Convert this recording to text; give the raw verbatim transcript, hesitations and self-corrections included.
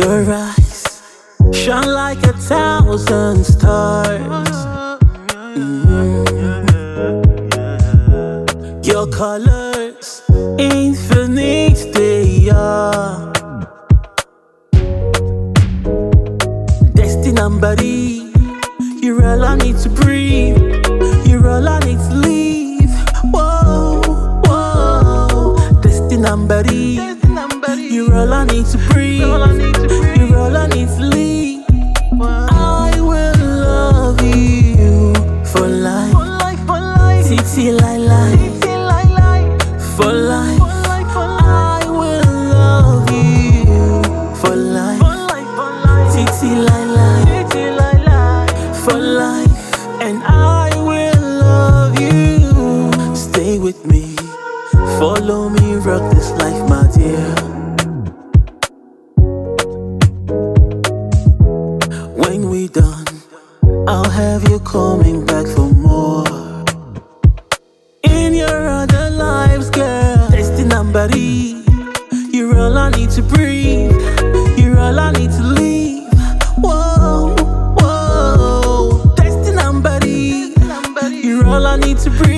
Your eyes shine like a thousand stars. Mm. Your colors infinite they are. Destined and body, you're all I need to breathe. You're all I need to leave. Whoa, whoa. Destined and body, you're all I need to breathe. You're all I need to leave. I will love you for life. Titi lai lai. For life. I will love you for life. Titi lai lai. For life. And I will love you. Stay with me. Follow me, rock this life, my dear. When we done, I'll have you coming back for more. In your other lives, girl, destined and body, you're all I need to breathe. You're all I need to leave. Whoa, whoa, destined and body, you're all I need to breathe.